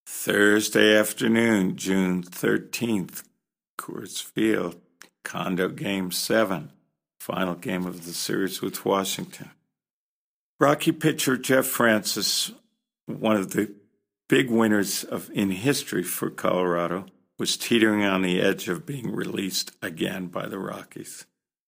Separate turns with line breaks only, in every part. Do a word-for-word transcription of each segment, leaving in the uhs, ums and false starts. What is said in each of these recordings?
Thursday afternoon, June thirteenth, Coors Field, Condo Game seven, final game of the series with Washington. Rocky pitcher Jeff Francis, one of the big winners of in history for Colorado, was teetering on the edge of being released again by the Rockies.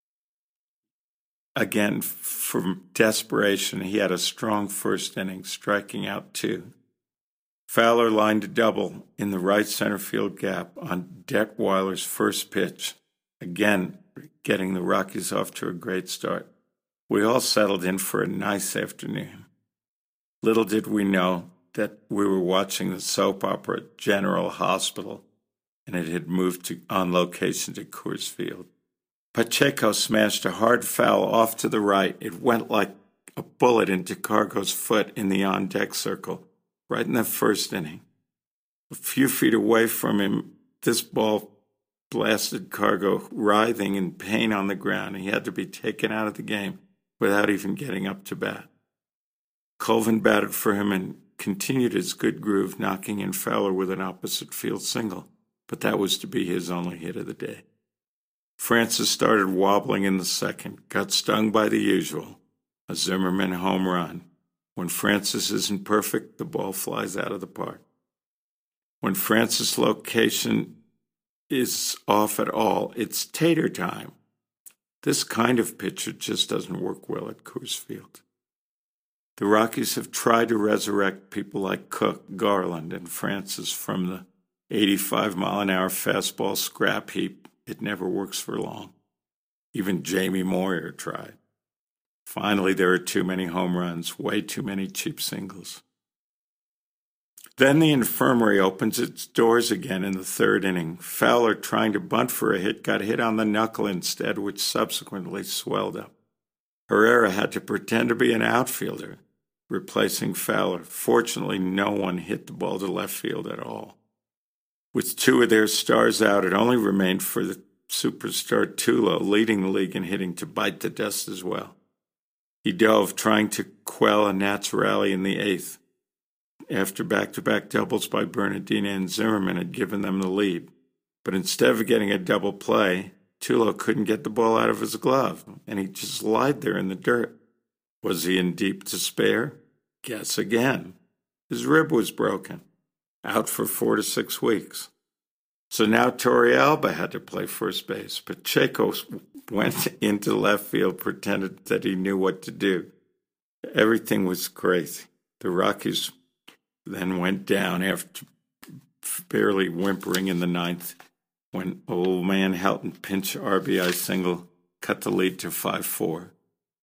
Again, from desperation, he had a strong first inning, striking out two. Fowler lined a double in the right center field gap on Detweiler's first pitch, again getting the Rockies off to a great start. We all settled in for a nice afternoon. Little did we know that we were watching the soap opera General Hospital, and it had moved to, on location to Coors Field. Pacheco smashed a hard foul off to the right. It went like a bullet into Cargo's foot in the on-deck circle, right in the first inning. A few feet away from him, this ball blasted Cargo, writhing in pain on the ground. He had to be taken out of the game without even getting up to bat. Colvin batted for him and continued his good groove, knocking in Fowler with an opposite field single, but that was to be his only hit of the day. Francis started wobbling in the second, got stung by the usual, a Zimmerman home run. When Francis isn't perfect, the ball flies out of the park. When Francis' location is off at all, it's tater time. This kind of pitcher just doesn't work well at Coors Field. The Rockies have tried to resurrect people like Cook, Garland, and Francis from the eighty-five mile an hour fastball scrap heap. It never works for long. Even Jamie Moyer tried. Finally, there are too many home runs, way too many cheap singles. Then the infirmary opens its doors again in the third inning. Fowler, trying to bunt for a hit, got hit on the knuckle instead, which subsequently swelled up. Herrera had to pretend to be an outfielder, replacing Fowler. Fortunately, no one hit the ball to left field at all. With two of their stars out, it only remained for the superstar Tulo, leading the league in hitting, to bite the dust as well. He dove, trying to quell a Nats rally in the eighth, after back-to-back doubles by Bernardina and Zimmerman had given them the lead. But instead of getting a double play, Tulo couldn't get the ball out of his glove, and he just lied there in the dirt. Was he in deep despair? Guess again. His rib was broken, out for four to six weeks. So now Torrealba had to play first base. Pacheco went into left field, pretended that he knew what to do. Everything was crazy. The Rockies then went down after barely whimpering in the ninth when old man Helton pinch R B I single cut the lead to five four.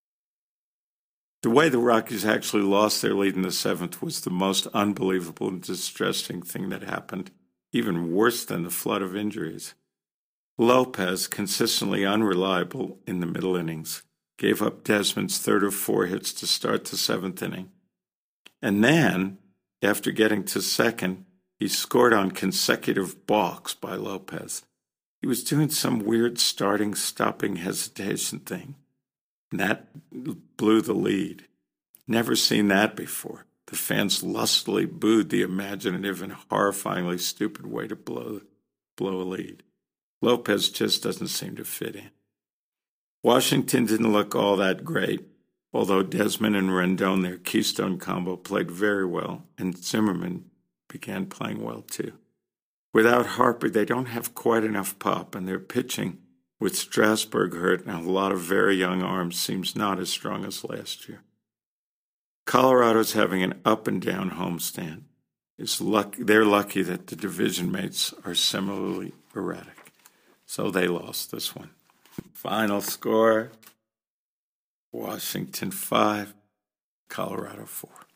The way the Rockies actually lost their lead in the seventh was the most unbelievable and distressing thing that happened, even worse than the flood of injuries. Lopez, consistently unreliable in the middle innings, gave up Desmond's third of four hits to start the seventh inning. And then, after getting to second, he scored on consecutive balks by Lopez. He was doing some weird starting, stopping hesitation thing. And that blew the lead. Never seen that before. The fans lustily booed the imaginative and horrifyingly stupid way to blow, blow a lead. Lopez just doesn't seem to fit in. Washington didn't look all that great, although Desmond and Rendon, their keystone combo, played very well, and Zimmerman began playing well too. Without Harper, they don't have quite enough pop, and their pitching, with Strasburg hurt and a lot of very young arms, seems not as strong as last year. Colorado's having an up-and-down homestand. It's luck- they're lucky that the division mates are similarly erratic, so they lost this one. Final score, Washington five, Colorado four.